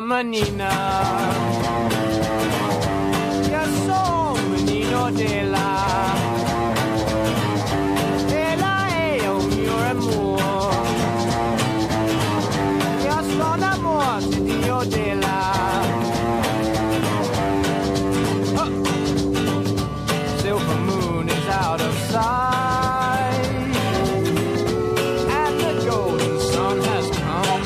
menina. Io sono menino della. Ella è un mio amore. Io sono amore di Dio della. Silver moon is out of sight, and the golden sun has come.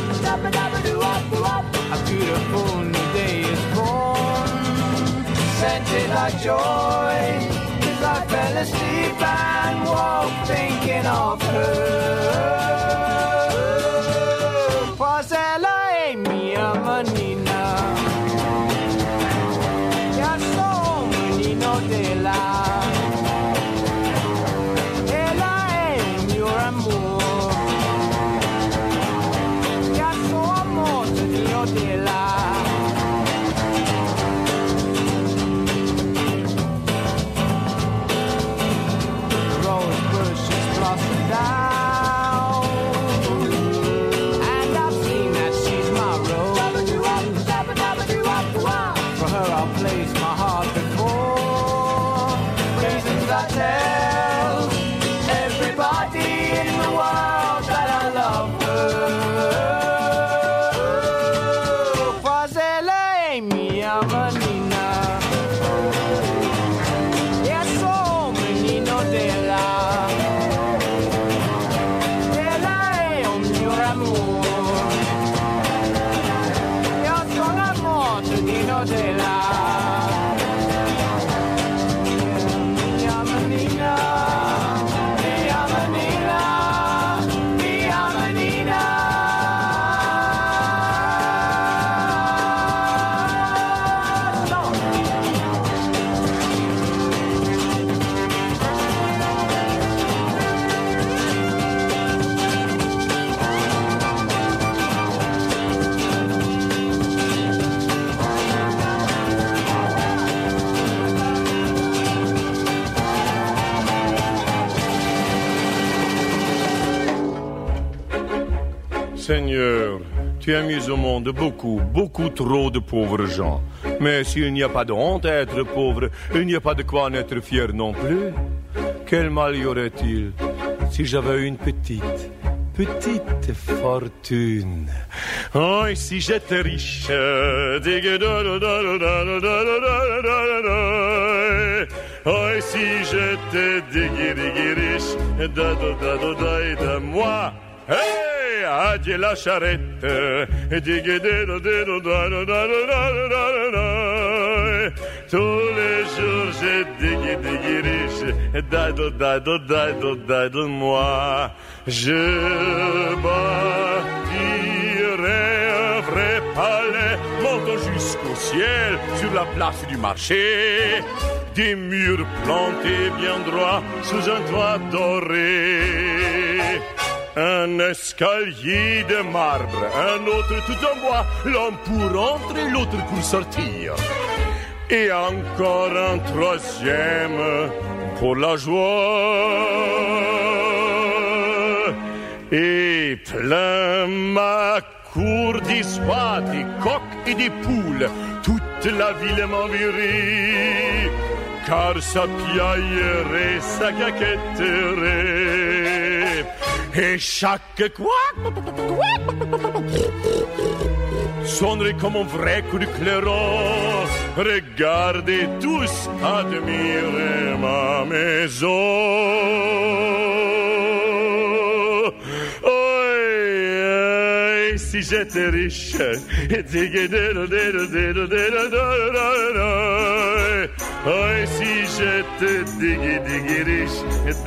A beautiful new day is born, scented like joy, as I fell asleep and woke thinking of her. Was ella e mia menina, io sono menino della. Ella è il mio amore, io sono amore mio della. Rose bushes blossom down, and I've seen that she's my rose. For her I'll place my heart before. Reasons I tell everybody in the world that I love her. Was ella e mia menina, io sono menino della. Ella è un mio amore, io sono amore menino della. Mia menina, mia menina, mia menina. Seigneur, tu as mis au monde beaucoup, beaucoup trop de pauvres gens. Mais s'il n'y a pas de honte à être pauvre, il n'y a pas de quoi en être fier non plus. Quel mal y aurait-il si j'avais une petite fortune? Oh, et si j'étais riche, oh, et si j'étais riche, de moi. Hey, adieu la charrette. Tous les jours j'ai diggy riche. De moi. Je bâtirai un vrai palais montant jusqu'au ciel sur la place du marché. Des murs plantés bien droits sous un toit doré. Un escalier de marbre, un autre tout en bois, l'un pour entrer, l'autre pour sortir. Et encore un troisième pour la joie. Et plein ma cour d'histoire, des coqs et des poules, toute la ville m'enverrait, car ça piaillerait, ça caquetterait. Et chaque couac sonnerait comme un vrai coup de clairon. Regardez tous, admirez ma maison. Oh, si j'étais riche, oh, si j'étais riche,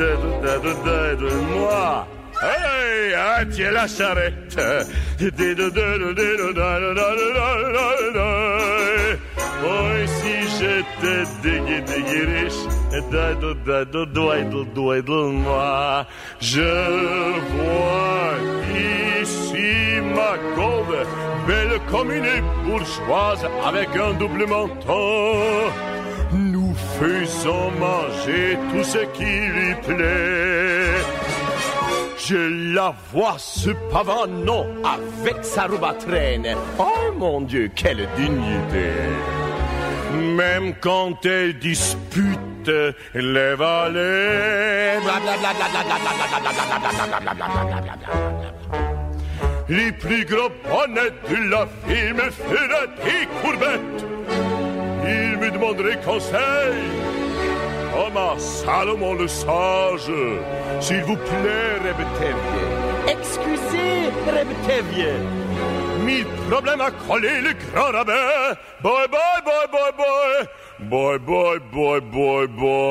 moi. Hey, tiens la charrette. Oh, si j'étais riche, moi. Je vois ici ma courbe, belle comme une bourgeoise avec un double menton. Nous faisons manger tout ce qui lui plaît. Je la vois ce pavano avec sa robe à traîne. Oh mon Dieu, quelle dignité! Même quand elle dispute les vallées, les plus gros bonnets de la ville me feraient des courbettes. Il me demanderait conseil. Oh ma Salomon le sage, s'il vous plaît, répétez-vous. Excusez, répétez-vous. 1000 problèmes à coller le grand rabbin. Boy, boy, boy, boy, boy. Boy, boy, boy, boy,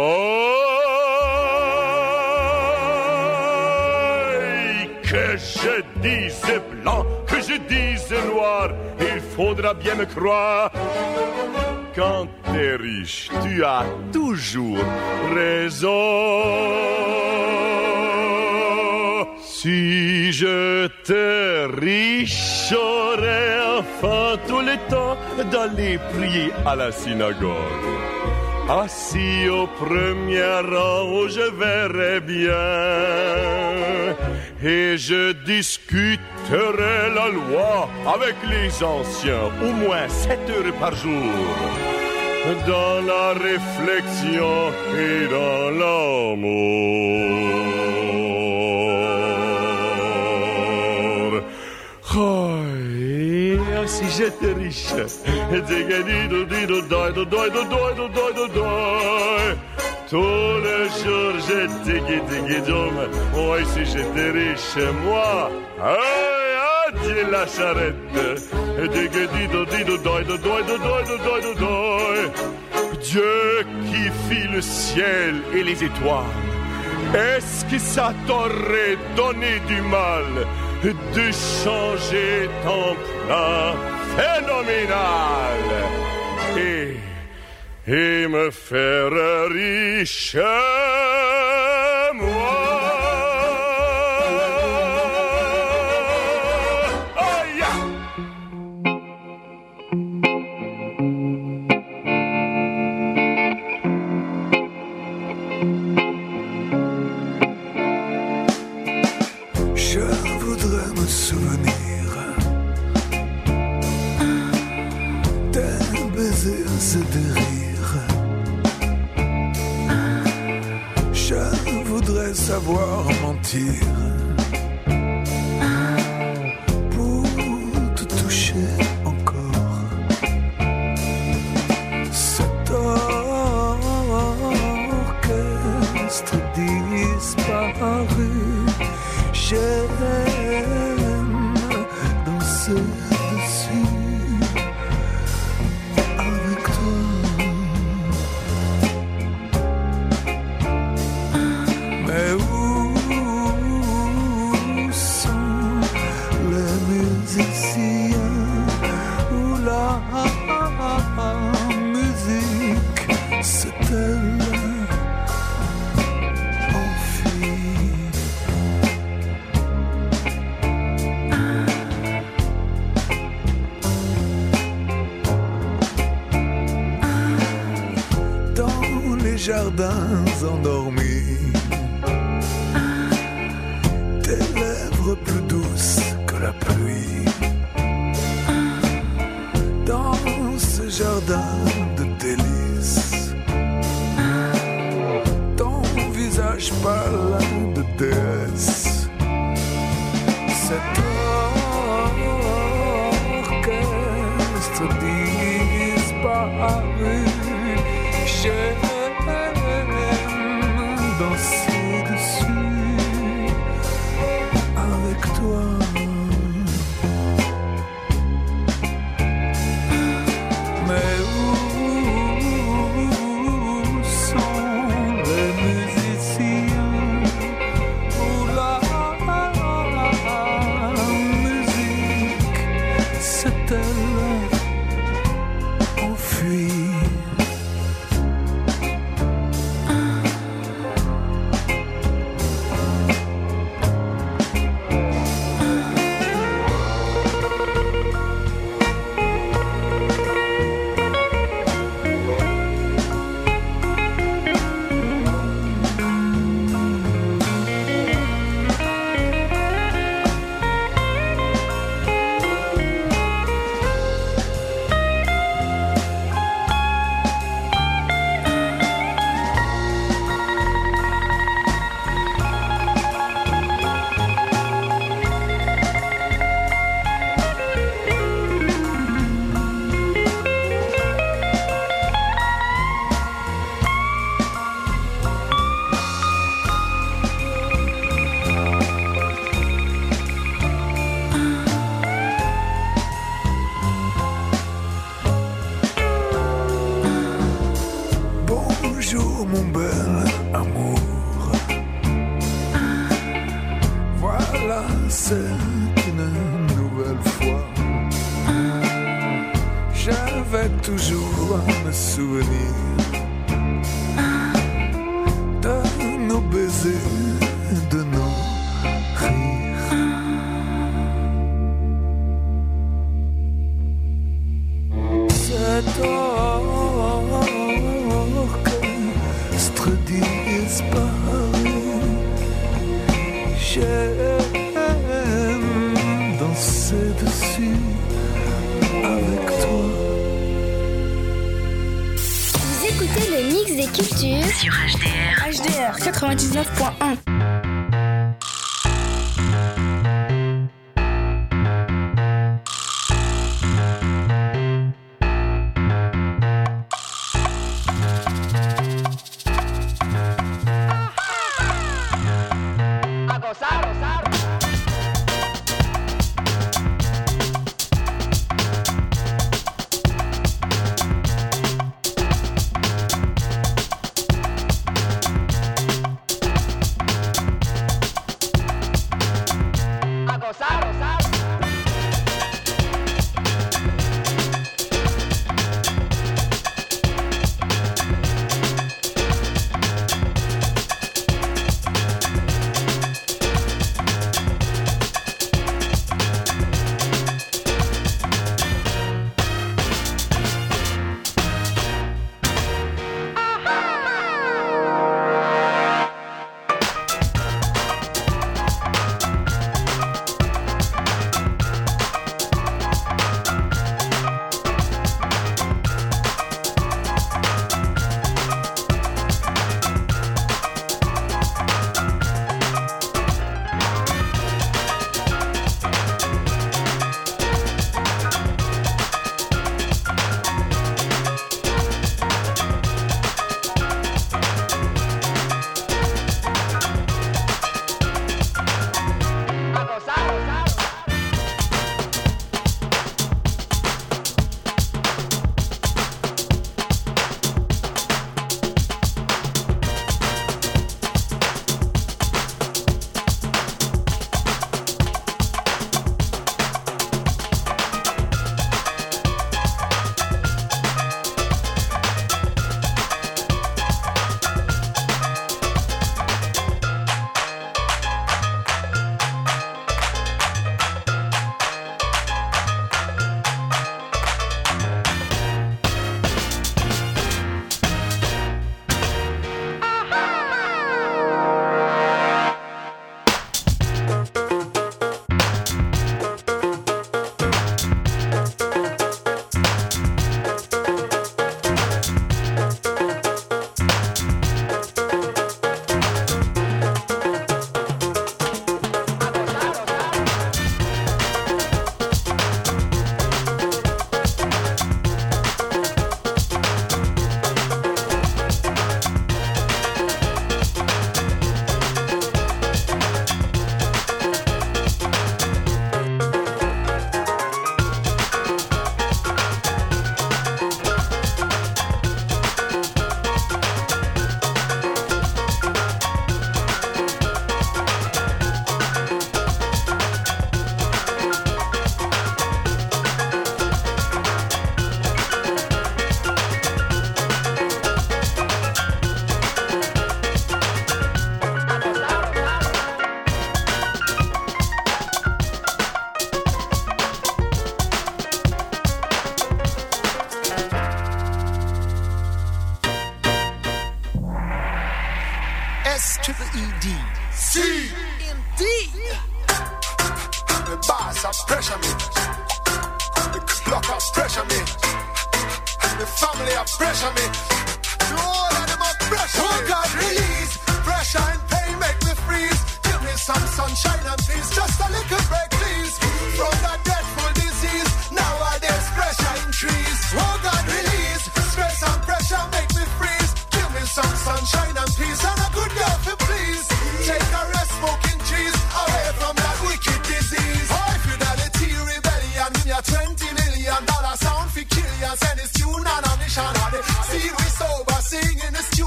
boy. Que je dise blanc, que je dise noir, il faudra bien me croire. Quand t'es riche, tu as toujours raison. Si j'étais riche, j'aurais enfin tout le temps d'aller prier à la synagogue. Assis au premier rang, je verrais bien. Et je discuterai la loi avec les anciens, au moins 7 heures par jour. Dans la réflexion et dans l'amour. Oh, si j'étais riche, tous les jours j'étais guidé. Oh, si j'étais riche, moi, adieu la charrette. Dieu qui fit le ciel et les étoiles, est-ce que ça t'aurait donné du mal de changer ton plan phénoménal et me faire riche, moi? Oh yeah! Je voudrais me souvenir d'un baiser, c'est de rire. Je voudrais savoir mentir pour te toucher encore. Cet orchestre disparu, j'aime danser dessus avec toi. Mais où sont les musiciens? Où la musique s'est-elle enfuie? Dans les jardins endormis, tes lèvres plus douces que la pluie. Dans ce jardin de délices, ton visage pâle de déesse. Cet orchestre disparu, j'aime danser dessus avec toi. Mais où sont les musiciens? Où la musique s'est-elle enfuie? voilà, c'est une nouvelle fois. J'avais toujours à me souvenir de nos baisers, de nos rires. Cet orchestre disparu, j'aime danser dessus avec toi. Vous écoutez le mix des cultures sur HDR. HDR 99.1.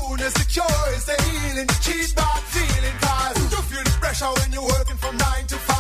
Cheat bad feeling, cause you feel the pressure when you're working from 9 to 5.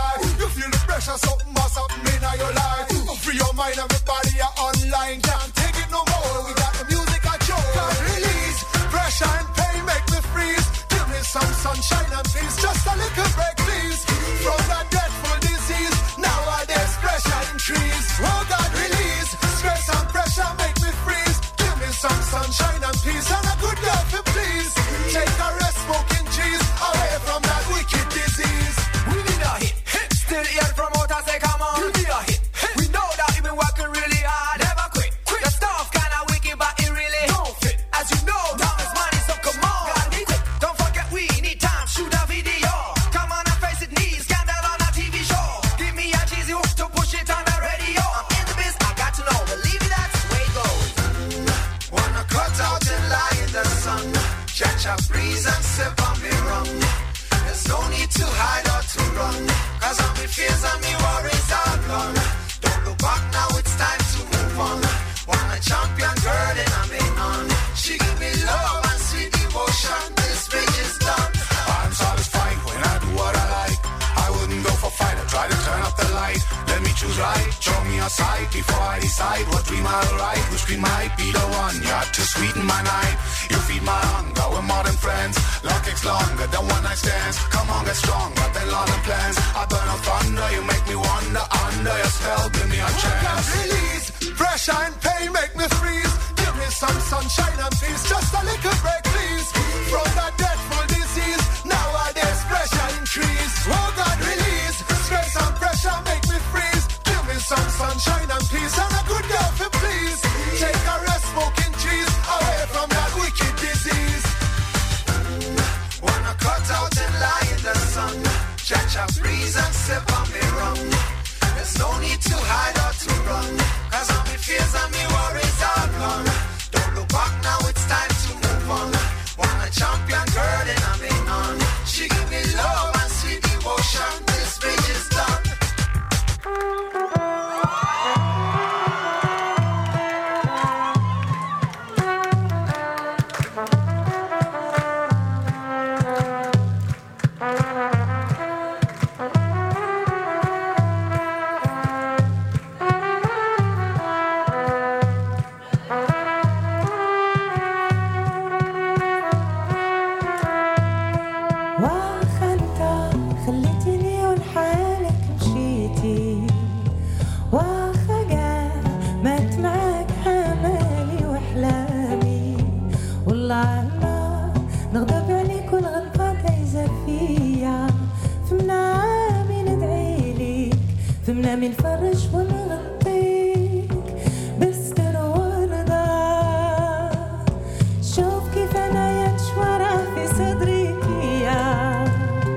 pressure, something must happen in your life. Free your mind, everybody are online. Can't take it no more. We got the music I chose. Can't release pressure and pain, make me freeze. Give me some sunshine and peace. Just a little break, please. From that dreadful disease, nowadays pressure increase. Oh God, release stress and pressure, make me freeze. Give me some sunshine and peace and a good girl to please. Take a rest, smoking cheese, away from that wicked disease. We need a hit. Still hear from out and say, come on. You need a hit. We know that you've been working really hard. Never quit. The stuff kinda wicked, but it really don't fit. As you know, time is money, so come on. Gotta be quick. Don't forget we need time. Shoot a video. Come on and face it, need scandal on a TV show. Give me a cheesy hook to push it on the radio. I'm in the biz, I got to know. Believe me, that's the way it goes. Wanna cut out and lie in the sun. Catch a breeze and sip on me rum. There's no need to hide or to run. Cause all me fears and me worries are gone. Don't look back now, it's time to move on. Want a champion girl and I'm in on. She give me love and sweet devotion. This bridge is done. I'm satisfied when I do what I like. I wouldn't go for fight, I try to turn up the light. Let me choose right, show me a sight before I decide what dream I'll write. Which dream might be the one, you're to sweeten my night. You feed my hunger, we're more than friends. Love takes longer than one night stands. Come on, get strong, got that lot of plans. I burn up thunder, you make me wonder. Under your spell, give me a chance. Release pressure and pain, make me freeze. Give me some sunshine and peace. Just a little break, please. From that dreadful disease, nowadays pressure increase. Oh God, release stress and pressure, make me freeze. Give me some sunshine and peace and a good girl to please. Take a rest, smoking cheese, away from that wicked disease. Wanna cut out and lie in the sun. Catch a breeze and sip on me rum. There's no need to hide or to run. Cause all me fears and me worries are gone. Don't look back now, it's time to move on. Want a champion girl and I'm in on. She give me love and sweet devotion. This bridge is done. من فرش ونغطيك بستر وردة. شوف كيف أنا ينشورة في صدرك يا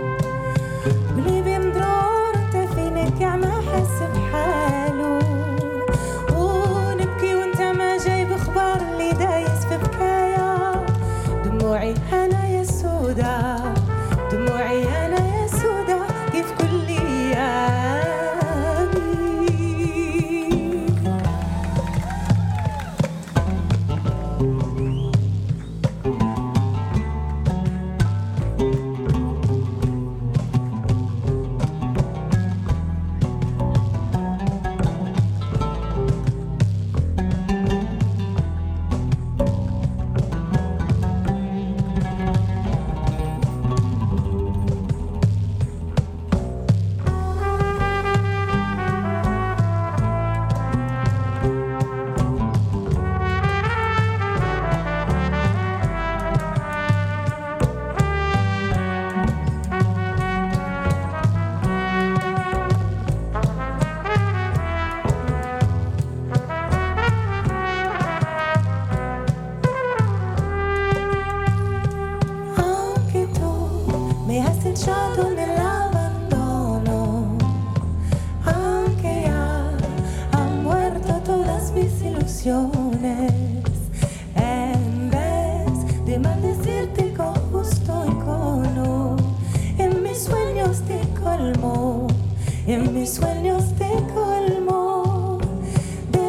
قلبي مدرور انت فينك عم أحس بحاله. ونبكي وانت ما جايب اخبار اللي دايس في بكايا. دموعي أنا يا سودا، دموعي أنا يا سودا كيف كل يوم. En vez de maldecirte con justo icono, en mis sueños te colmo, en mis sueños te colmo de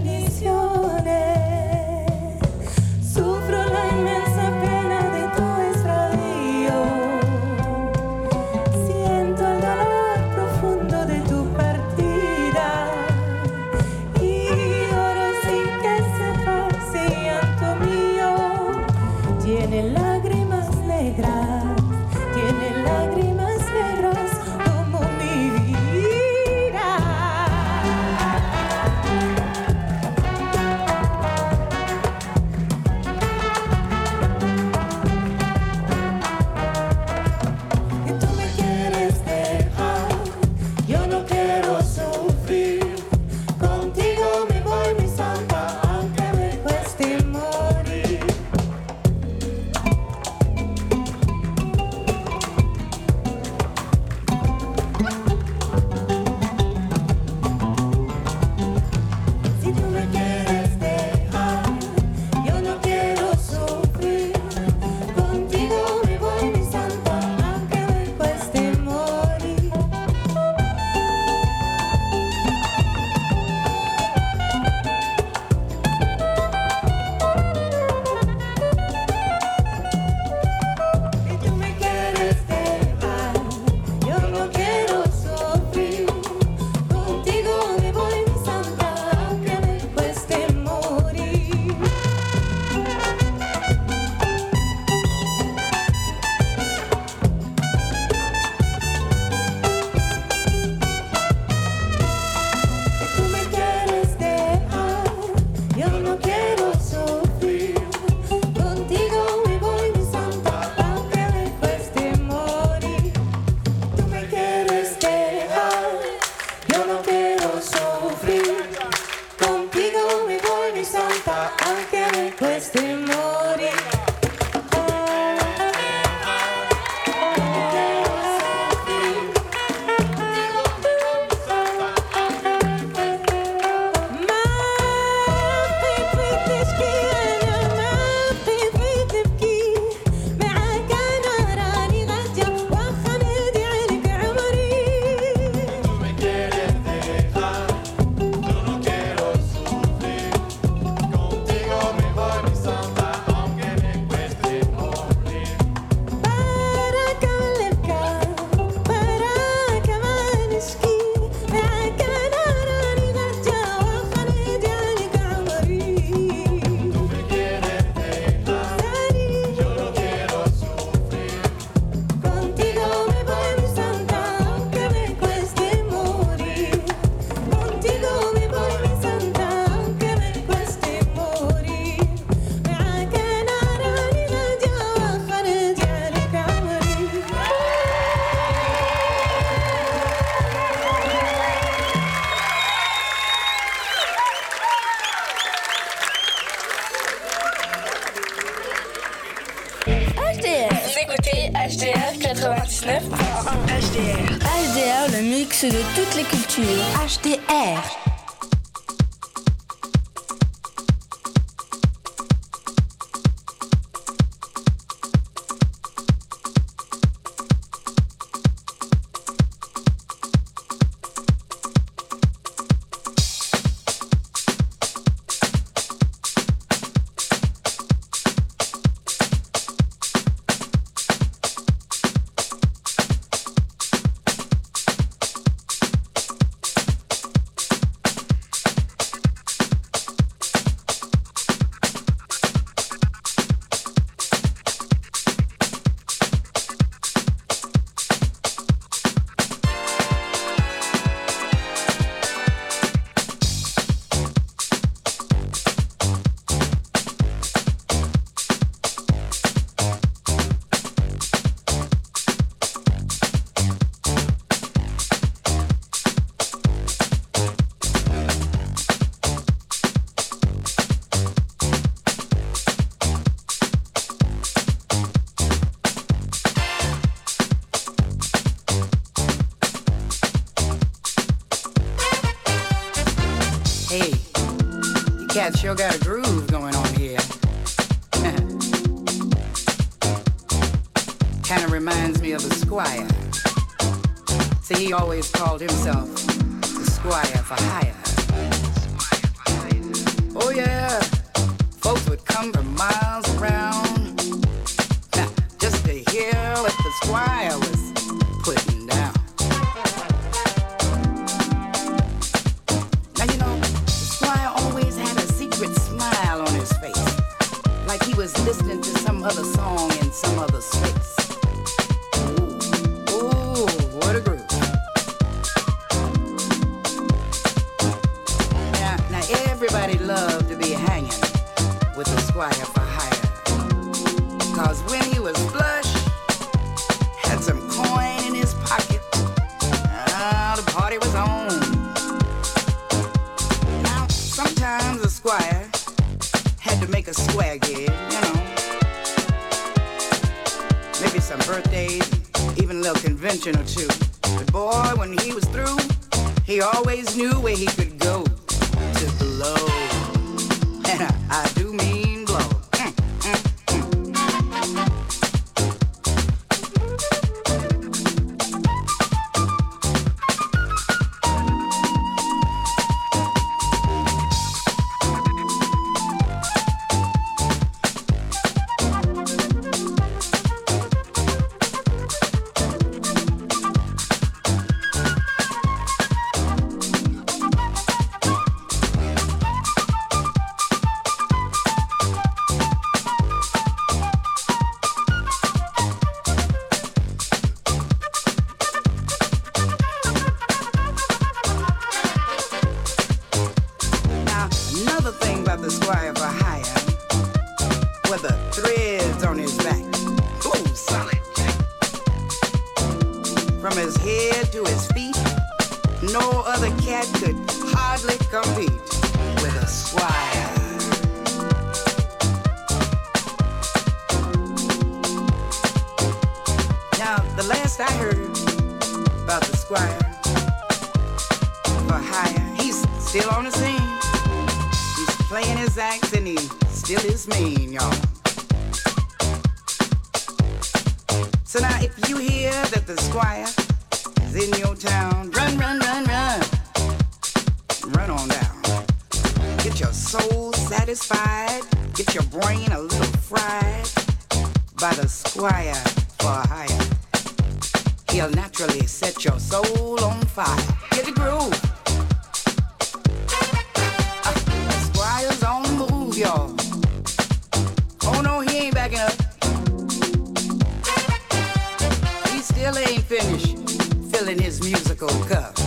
bendiciones. Sufro la inmensa pena de tu extravío, siento el dolor profundo de tu partida. mix de toutes les cultures. HDR. Cat sure got a groove going on here. Kinda reminds me of the Squire. See, he always called himself the Squire for hire. Oh yeah, folks would come from miles around just to hear what the Squire was putting down. Now you know, the Squire always had a secret smile on his face, like he was listening to some other song in some other space. Ooh, what a groove. Now everybody loved to be hanging with the Squire for hire, 'cause when he was flush, had some coin in his pocket, the party was on. Now sometimes the Squire had to make a swag head, you know, maybe some birthdays, even a little convention or two. But boy, when he was through, he always knew where he could go to blow. And I do mean blow. So now if you hear that the Squire is in your town, run, run, run, run. Run on down. Get your soul satisfied. Get your brain a little fried by the Squire for hire. He'll naturally set your soul on fire. Get the groove. The Squire's on the move, y'all. Oh no, he ain't backing up. Still ain't finished filling his musical cup.